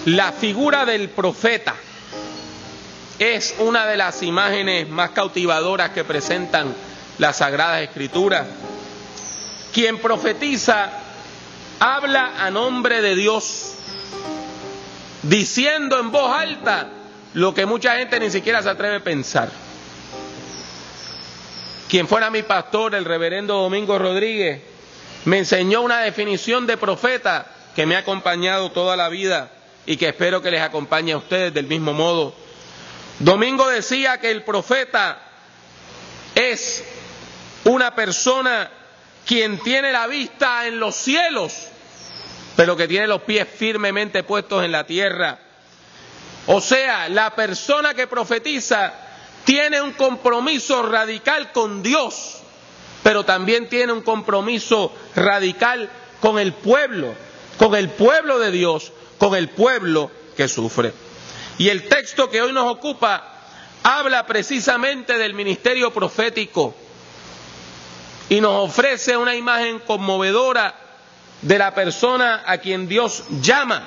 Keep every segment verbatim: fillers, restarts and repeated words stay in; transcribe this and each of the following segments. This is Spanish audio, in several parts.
La figura del profeta es una de las imágenes más cautivadoras que presentan las Sagradas Escrituras. Quien profetiza habla a nombre de Dios, diciendo en voz alta lo que mucha gente ni siquiera se atreve a pensar. Quien fuera mi pastor, el reverendo Domingo Rodríguez, me enseñó una definición de profeta que me ha acompañado toda la vida y que espero que les acompañe a ustedes del mismo modo. Domingo decía que el profeta es una persona quien tiene la vista en los cielos, pero que tiene los pies firmemente puestos en la tierra. O sea, la persona que profetiza tiene un compromiso radical con Dios, pero también tiene un compromiso radical con el pueblo, con el pueblo de Dios, con el pueblo que sufre. Y el texto que hoy nos ocupa habla precisamente del ministerio profético y nos ofrece una imagen conmovedora de la persona a quien Dios llama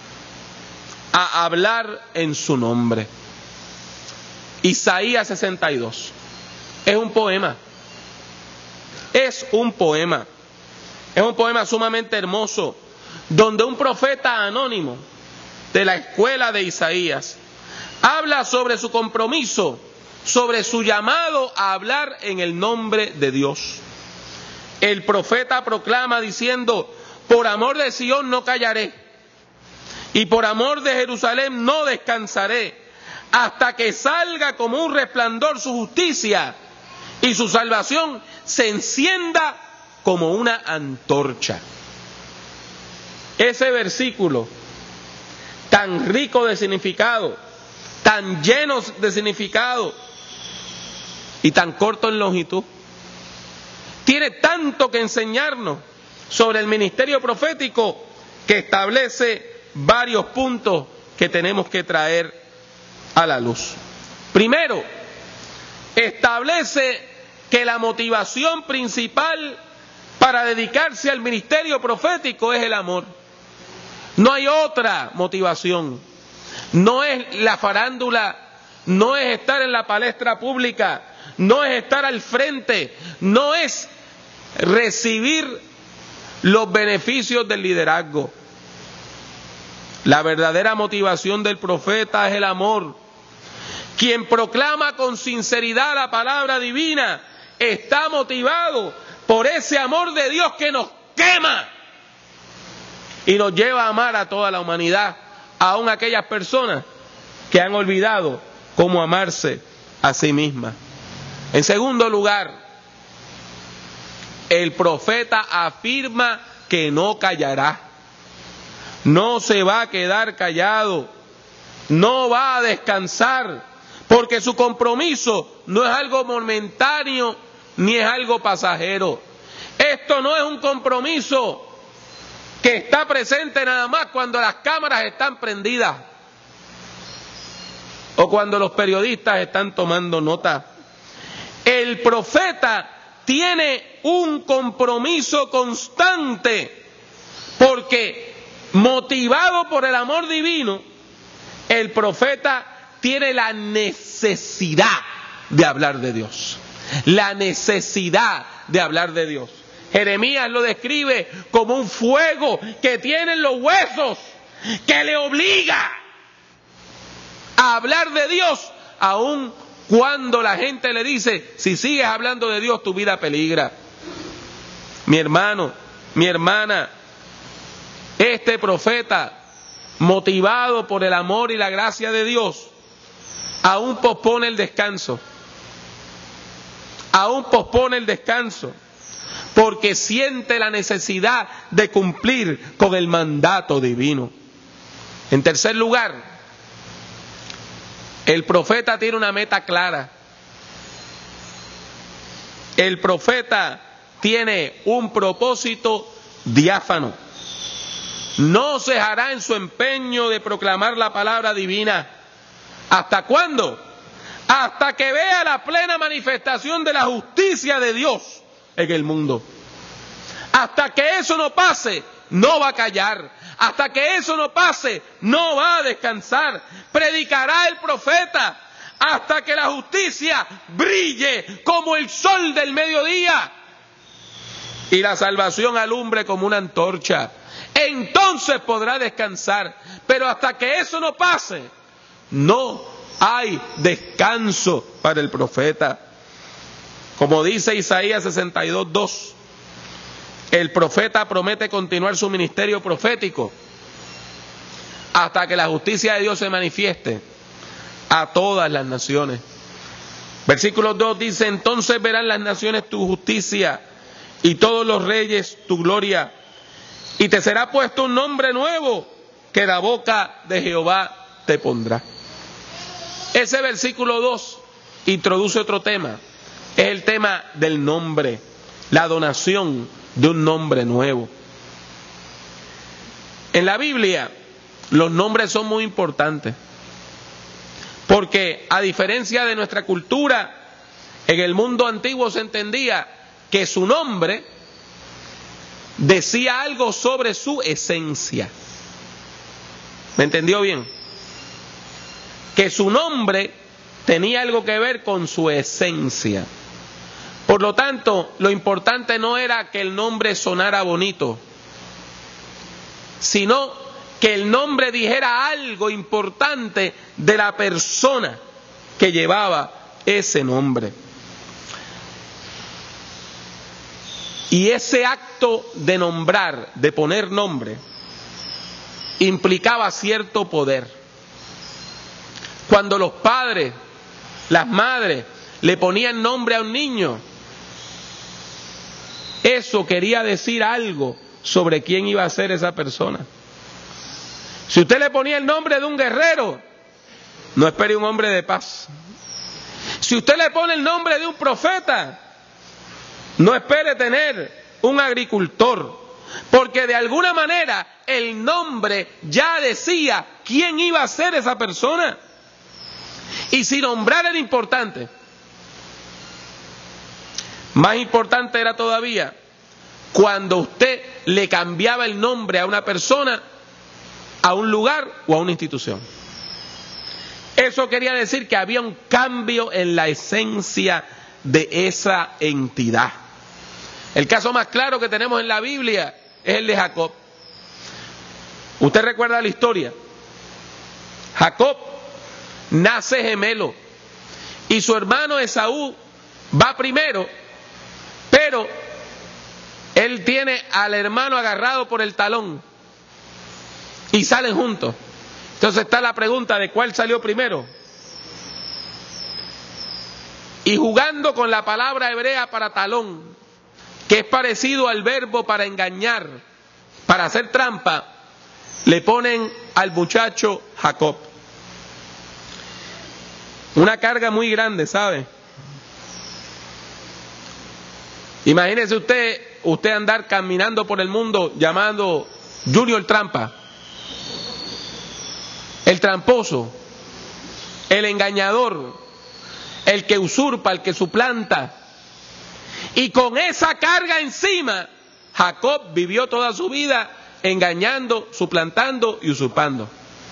a hablar en su nombre. Isaías sesenta y dos es un poema, es un poema, es un poema sumamente hermoso, donde un profeta anónimo de la escuela de Isaías habla sobre su compromiso, sobre su llamado a hablar en el nombre de Dios. El profeta proclama diciendo: por amor de Sión no callaré, y por amor de Jerusalén no descansaré, hasta que salga como un resplandor su justicia y su salvación se encienda como una antorcha. Ese versículo tan rico de significado, tan lleno de significado y tan corto en longitud, tiene tanto que enseñarnos sobre el ministerio profético que establece varios puntos que tenemos que traer a la luz. Primero, establece que la motivación principal para dedicarse al ministerio profético es el amor. No hay otra motivación. No es la farándula, no es estar en la palestra pública, no es estar al frente, no es recibir los beneficios del liderazgo. La verdadera motivación del profeta es el amor. Quien proclama con sinceridad la palabra divina está motivado por ese amor de Dios que nos quema y nos lleva a amar a toda la humanidad, aun aquellas personas que han olvidado cómo amarse a sí mismas. En segundo lugar, el profeta afirma que no callará, no se va a quedar callado, no va a descansar, porque su compromiso no es algo momentáneo ni es algo pasajero. Esto no es un compromiso que está presente nada más cuando las cámaras están prendidas o cuando los periodistas están tomando nota. El profeta tiene un compromiso constante porque, motivado por el amor divino, el profeta tiene la necesidad de hablar de Dios. La necesidad de hablar de Dios. Jeremías lo describe como un fuego que tiene en los huesos, que le obliga a hablar de Dios, aun cuando la gente le dice: si sigues hablando de Dios, tu vida peligra. Mi hermano, mi hermana, este profeta, motivado por el amor y la gracia de Dios, aún pospone el descanso. Aún pospone el descanso, porque siente la necesidad de cumplir con el mandato divino. En tercer lugar, el profeta tiene una meta clara. El profeta tiene un propósito diáfano. No cejará en su empeño de proclamar la palabra divina. ¿Hasta cuándo? Hasta que vea la plena manifestación de la justicia de Dios en el mundo. Hasta que eso no pase, no va a callar. Hasta que eso no pase, no va a descansar. Predicará el profeta hasta que la justicia brille como el sol del mediodía y la salvación alumbre como una antorcha. Entonces podrá descansar. Pero hasta que eso no pase, no hay descanso para el profeta. Como dice Isaías sesenta y dos, dos, el profeta promete continuar su ministerio profético hasta que la justicia de Dios se manifieste a todas las naciones. Versículo dos dice: entonces verán las naciones tu justicia y todos los reyes tu gloria, y te será puesto un nombre nuevo que la boca de Jehová te pondrá. Ese versículo dos introduce otro tema, es el tema del nombre, la donación de un nombre nuevo. En la Biblia los nombres son muy importantes, porque a diferencia de nuestra cultura, en el mundo antiguo se entendía que su nombre decía algo sobre su esencia. ¿Me entendió bien? Que su nombre tenía algo que ver con su esencia. Por lo tanto, lo importante no era que el nombre sonara bonito, sino que el nombre dijera algo importante de la persona que llevaba ese nombre. Y ese acto de nombrar, de poner nombre, implicaba cierto poder. Cuando los padres, las madres, le ponían nombre a un niño, eso quería decir algo sobre quién iba a ser esa persona. Si usted le ponía el nombre de un guerrero, no espere un hombre de paz. Si usted le pone el nombre de un profeta, no espere tener un agricultor, porque de alguna manera el nombre ya decía quién iba a ser esa persona. Y si nombrar era importante, más importante era todavía cuando usted le cambiaba el nombre a una persona, a un lugar o a una institución. Eso quería decir que había un cambio en la esencia de esa entidad. El caso más claro que tenemos en la Biblia es el de Jacob. Usted recuerda la historia. Jacob nace gemelo y su hermano Esaú va primero, pero él tiene al hermano agarrado por el talón y salen juntos. Entonces está la pregunta de cuál salió primero. Y jugando con la palabra hebrea para talón, que es parecido al verbo para engañar, para hacer trampa, le ponen al muchacho Jacob. Una carga muy grande, ¿sabe? Imagínese usted, usted andar caminando por el mundo llamando Junior Trampa, el tramposo, el engañador, el que usurpa, el que suplanta. Y con esa carga encima, Jacob vivió toda su vida engañando, suplantando y usurpando.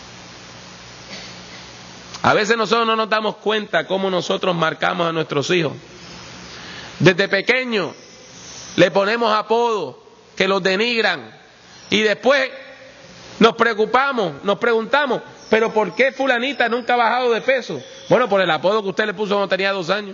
A veces nosotros no nos damos cuenta cómo nosotros marcamos a nuestros hijos. Desde pequeños le ponemos apodos que los denigran y después nos preocupamos, nos preguntamos, pero ¿por qué fulanita nunca ha bajado de peso? Bueno, por el apodo que usted le puso cuando tenía dos años.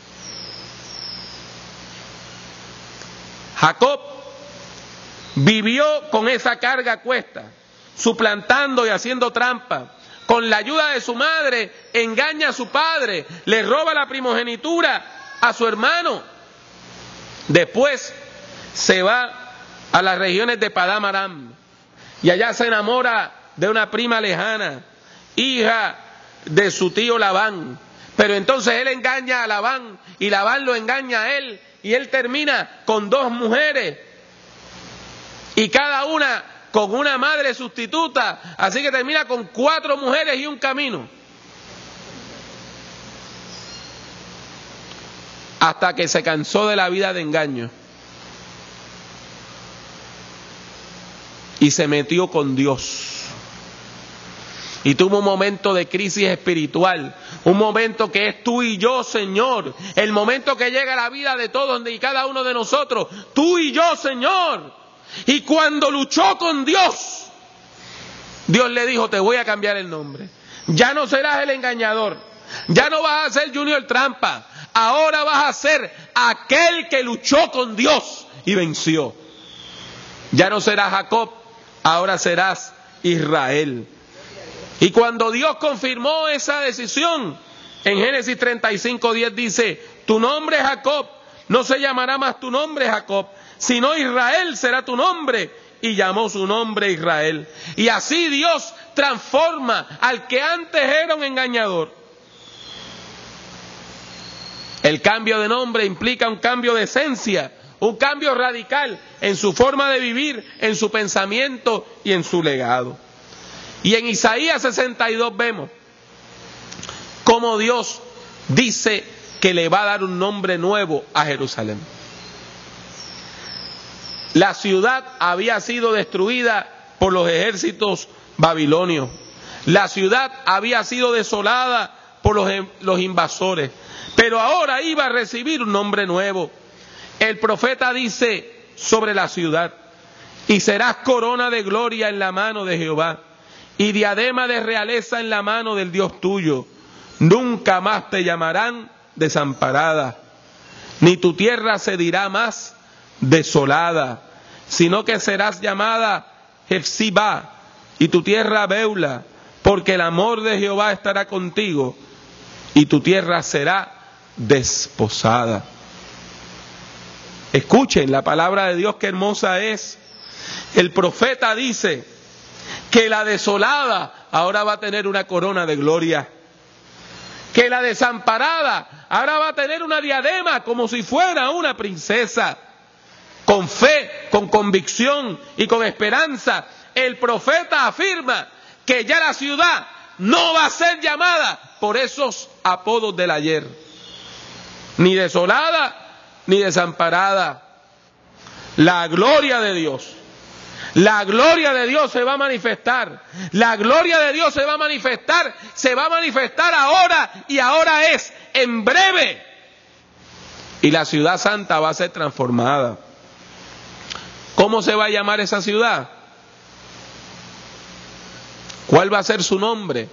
Jacob vivió con esa carga a cuesta, suplantando y haciendo trampa. Con la ayuda de su madre, engaña a su padre, le roba la primogenitura a su hermano. Después se va a las regiones de Padán Aram y allá se enamora de una prima lejana, hija de su tío Labán. Pero entonces él engaña a Labán y Labán lo engaña a él y él termina con dos mujeres y cada una con una madre sustituta, así que termina con cuatro mujeres y un camino. Hasta que se cansó de la vida de engaño y se metió con Dios. Y tuvo un momento de crisis espiritual, un momento que es tú y yo, Señor, el momento que llega a la vida de todos y cada uno de nosotros, tú y yo, Señor. Y cuando luchó con Dios, Dios le dijo, te voy a cambiar el nombre. Ya no serás el engañador, ya no vas a ser Junior Trampa, ahora vas a ser aquel que luchó con Dios y venció. Ya no serás Jacob, ahora serás Israel. Y cuando Dios confirmó esa decisión, en Génesis treinta y cinco, diez dice, tu nombre es Jacob, no se llamará más tu nombre Jacob, sino Israel será tu nombre. Y llamó su nombre Israel. Y así Dios transforma al que antes era un engañador. El cambio de nombre implica un cambio de esencia, un cambio radical en su forma de vivir, en su pensamiento y en su legado. Y en Isaías sesenta y dos vemos cómo Dios dice que le va a dar un nombre nuevo a Jerusalén. La ciudad había sido destruida por los ejércitos babilonios. La ciudad había sido desolada por los, los invasores. Pero ahora iba a recibir un nombre nuevo. El profeta dice sobre la ciudad, y serás corona de gloria en la mano de Jehová, y diadema de realeza en la mano del Dios tuyo. Nunca más te llamarán desamparada, ni tu tierra se dirá más desolada, sino que serás llamada Hefzibá, y tu tierra Beula, porque el amor de Jehová estará contigo, y tu tierra será desposada. Escuchen la palabra de Dios, qué hermosa es. El profeta dice que la desolada ahora va a tener una corona de gloria, que la desamparada ahora va a tener una diadema como si fuera una princesa. Con fe, con convicción y con esperanza, el profeta afirma que ya la ciudad no va a ser llamada por esos apodos del ayer, ni desolada ni desamparada. La gloria de Dios, la gloria de Dios se va a manifestar, la gloria de Dios se va a manifestar, se va a manifestar ahora, y ahora es en breve. Y la ciudad santa va a ser transformada. ¿Cómo se va a llamar esa ciudad? ¿Cuál va a ser su nombre?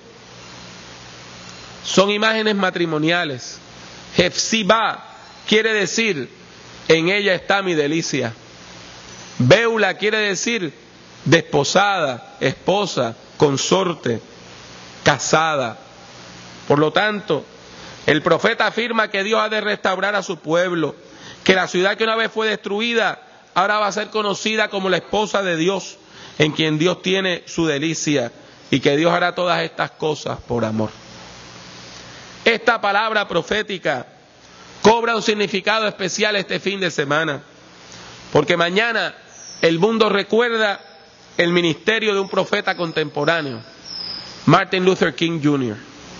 Son imágenes matrimoniales. Hefzibá quiere decir, en ella está mi delicia. Beula quiere decir desposada, esposa, consorte, casada. Por lo tanto, el profeta afirma que Dios ha de restaurar a su pueblo, que la ciudad que una vez fue destruida ahora va a ser conocida como la esposa de Dios, en quien Dios tiene su delicia, y que Dios hará todas estas cosas por amor. Esta palabra profética cobra un significado especial este fin de semana, porque mañana el mundo recuerda el ministerio de un profeta contemporáneo, Martin Luther King junior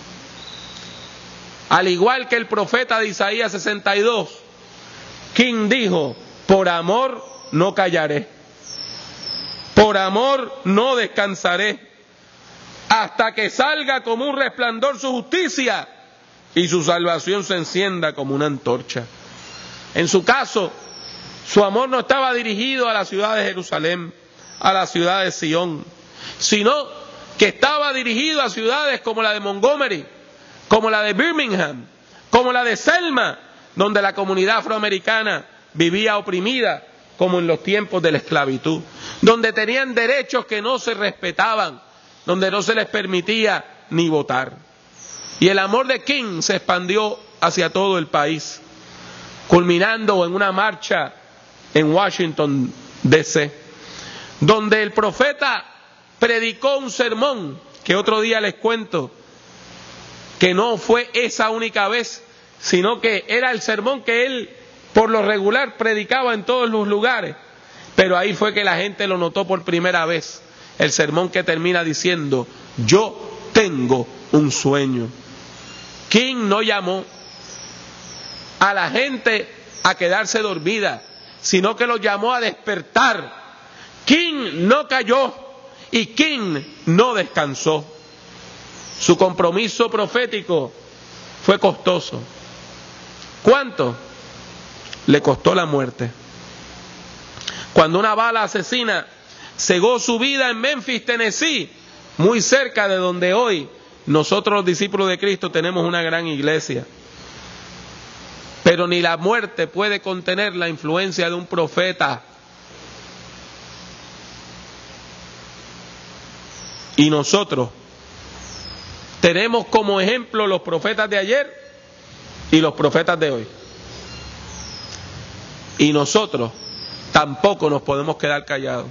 Al igual que el profeta de Isaías sesenta y dos, King dijo, por amor no callaré, por amor no descansaré, hasta que salga como un resplandor su justicia y su salvación se encienda como una antorcha. En su caso, su amor no estaba dirigido a la ciudad de Jerusalén, a la ciudad de Sion, sino que estaba dirigido a ciudades como la de Montgomery, como la de Birmingham, como la de Selma, donde la comunidad afroamericana vivía oprimida como en los tiempos de la esclavitud, donde tenían derechos que no se respetaban, donde no se les permitía ni votar. Y el amor de King se expandió hacia todo el país, culminando en una marcha en Washington, D C, donde el profeta predicó un sermón que otro día les cuento, que no fue esa única vez, sino que era el sermón que él por lo regular predicaba en todos los lugares, pero ahí fue que la gente lo notó por primera vez, el sermón que termina diciendo, yo tengo un sueño. King no llamó a la gente a quedarse dormida, sino que los llamó a despertar. King no cayó y King no descansó. Su compromiso profético fue costoso. ¿Cuánto? Le costó la muerte. Cuando una bala asesina cegó su vida en Memphis, Tennessee, muy cerca de donde hoy nosotros los discípulos de Cristo tenemos una gran iglesia. Pero ni la muerte puede contener la influencia de un profeta. Y nosotros tenemos como ejemplo los profetas de ayer y los profetas de hoy. Y nosotros tampoco nos podemos quedar callados.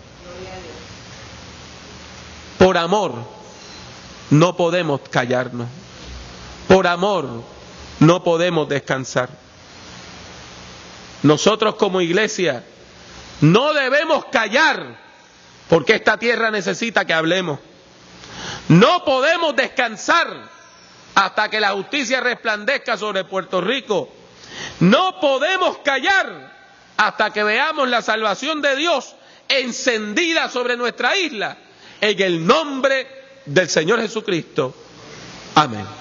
Por amor no podemos callarnos. Por amor no podemos descansar. Nosotros como iglesia no debemos callar, porque esta tierra necesita que hablemos. No podemos descansar hasta que la justicia resplandezca sobre Puerto Rico. No podemos callar hasta que veamos la salvación de Dios encendida sobre nuestra isla, en el nombre del Señor Jesucristo. Amén.